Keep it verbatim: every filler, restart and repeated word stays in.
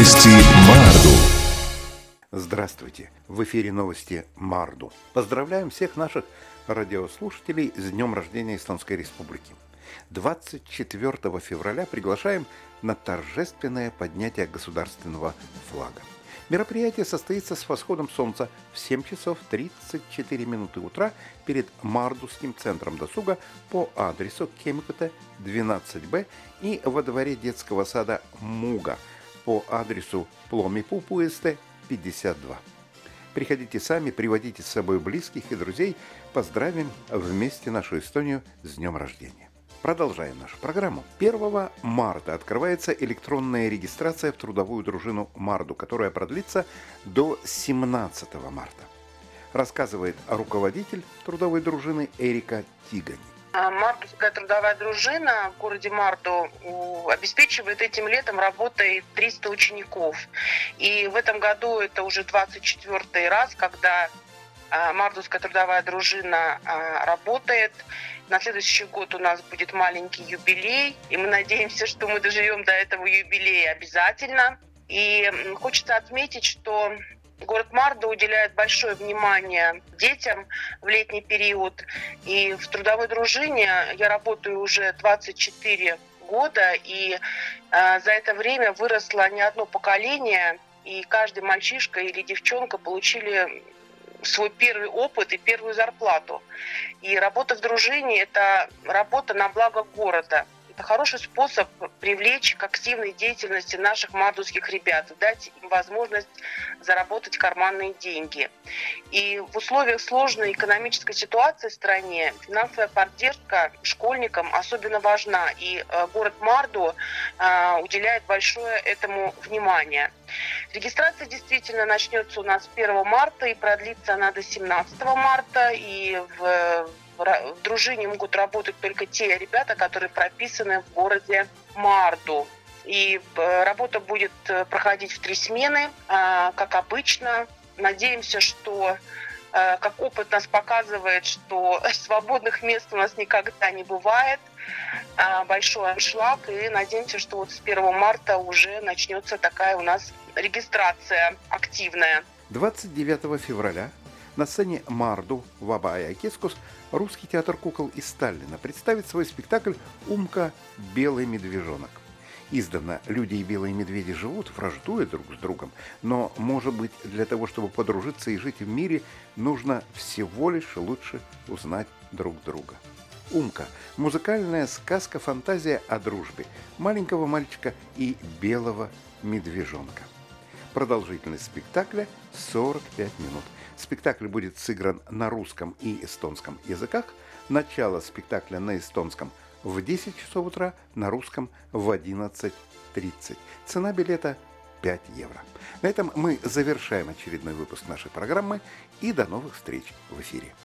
Новости Марду. Здравствуйте! В эфире новости Марду. Поздравляем всех наших радиослушателей с днем рождения Эстонской Республики. двадцать четвёртого февраля приглашаем на торжественное поднятие государственного флага. Мероприятие состоится с восходом солнца в семь часов тридцать четыре минуты утра перед Мардуским центром досуга по адресу Кемикуте двенадцать Б и во дворе детского сада Муга по адресу Пломипупуэсте пятьдесят два. Приходите сами, приводите с собой близких и друзей. Поздравим вместе нашу Эстонию с днем рождения. Продолжаем нашу программу. первого марта открывается электронная регистрация в трудовую дружину Марду, которая продлится до семнадцатого марта. Рассказывает руководитель трудовой дружины Эрика Тигани. Мардуская трудовая дружина в городе Марду обеспечивает этим летом работой триста учеников. И в этом году это уже двадцать четвёртый раз, когда Мардуская трудовая дружина работает. На следующий год у нас будет маленький юбилей, и мы надеемся, что мы доживем до этого юбилея обязательно. И хочется отметить, что город Марду уделяет большое внимание детям в летний период. И в трудовой дружине я работаю уже двадцать четыре года, и э, за это время выросло не одно поколение, и каждый мальчишка или девчонка получили свой первый опыт и первую зарплату. И работа в дружине – это работа на благо города. Это хороший способ привлечь к активной деятельности наших мардуских ребят, дать им возможность заработать карманные деньги. И в условиях сложной экономической ситуации в стране финансовая поддержка школьникам особенно важна. И город Марду уделяет большое этому внимание. Регистрация действительно начнется у нас с первого марта и продлится она до семнадцатого марта. И в В дружине могут работать только те ребята, которые прописаны в городе Марду. И работа будет проходить в три смены, как обычно. Надеемся, что, как опыт нас показывает, что свободных мест у нас никогда не бывает. Большой аншлаг. И надеемся, что вот с первого марта уже начнется такая у нас регистрация активная. двадцать девятого февраля на сцене Марду Вабая-Кескус русский театр кукол из Сталина представит свой спектакль «Умка. Белый медвежонок». Издавна люди и белые медведи живут, враждуя друг с другом, но, может быть, для того, чтобы подружиться и жить в мире, нужно всего лишь лучше узнать друг друга. «Умка» – музыкальная сказка-фантазия о дружбе маленького мальчика и белого медвежонка. Продолжительность спектакля – сорок пять минут. Спектакль будет сыгран на русском и эстонском языках. Начало спектакля на эстонском в десять часов утра, на русском в одиннадцать тридцать. Цена билета пять евро. На этом мы завершаем очередной выпуск нашей программы и до новых встреч в эфире.